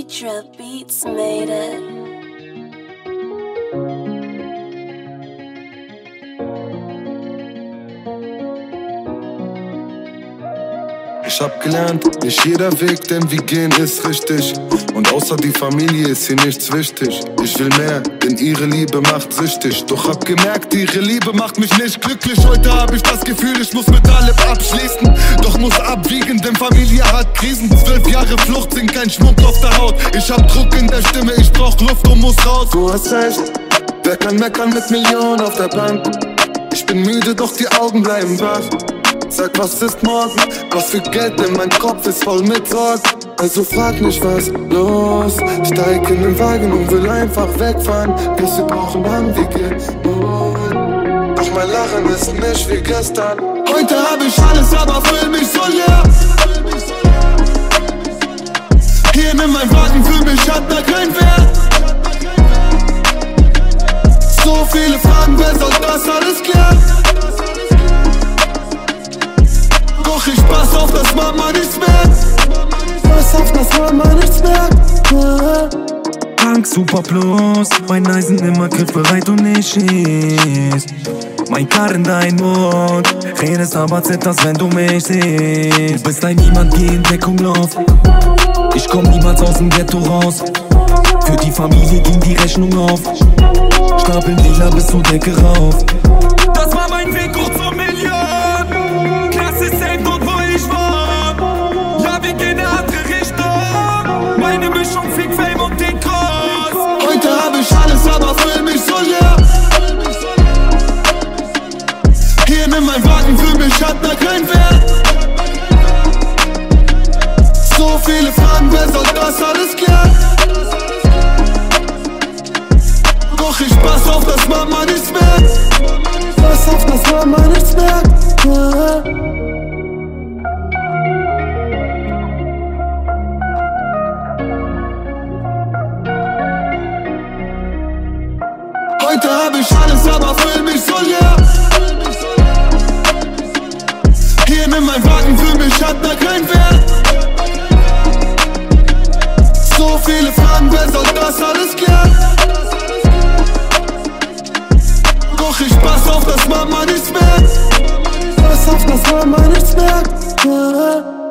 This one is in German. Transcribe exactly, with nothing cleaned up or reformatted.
Nitra Beats made it. Ich hab gelernt, nicht jeder Weg, den wir gehen, ist richtig. Und außer die Familie ist hier nichts wichtig. Ich will mehr, denn ihre Liebe macht süchtig. Doch hab gemerkt, ihre Liebe macht mich nicht glücklich. Heute hab ich das Gefühl, ich muss mit allem abschließen. Doch muss abwiegen, denn Familie hat Krisen. Zwölf Jahre Flucht sind kein Schmuck auf der Haut. Ich hab Druck in der Stimme, ich brauch Luft und muss raus. Du hast recht, wer kann meckern mit Millionen auf der Bank? Ich bin müde, doch die Augen bleiben wach. Sag, was ist morgen? Was für Geld, denn mein Kopf ist voll mit Sorgen. Also frag nicht, was los. Steig in den Wagen und will einfach wegfahren. Bis wir brauchen Handwege. Doch mein Lachen ist nicht wie gestern. Heute hab ich alles, aber fühl mich so leer. Hier nimm mein Wagen, für mich hat da kein Wert. So viele Fragen, wer soll das alles klären? Doch ich pass auf, dass Mama nichts merkt. Pass auf, dass Mama nichts merkt. Tank Super Plus, mein Eisen immer griffbereit und nicht schießt. Mein Karren dein Mund, redest aber zitterst, wenn du mich siehst. Du bist ein Niemand, geh in Deckung, lauf. Ich komm niemals aus dem Ghetto raus. Für die Familie ging die Rechnung auf. Stapeln Lila bis zur Decke rauf. Das war mein Weg hoch zur Million. Klasse safe dort, wo ich war. Ja, wir gehen in eine andere Richtung. Meine Mischung Fake Fame und den Cross. Heute hab ich alles, aber fühl mich so leer. Hier nimm mein Wagen, für mich hat da kein Wert. So viele Fragen, wer soll das alles klären? Doch ich pass auf, dass Mama nichts merkt. Pass auf, dass Mama nichts merkt. Ja. Heute hab ich alles, aber fühl mich so leer. Hier nimm mein Wagen, für mich hat da kein Wert. So viele Fragen, wer soll das alles klären? Doch ich pass auf, dass Mama nichts merkt. Pass auf, dass Mama nichts merkt. Ja.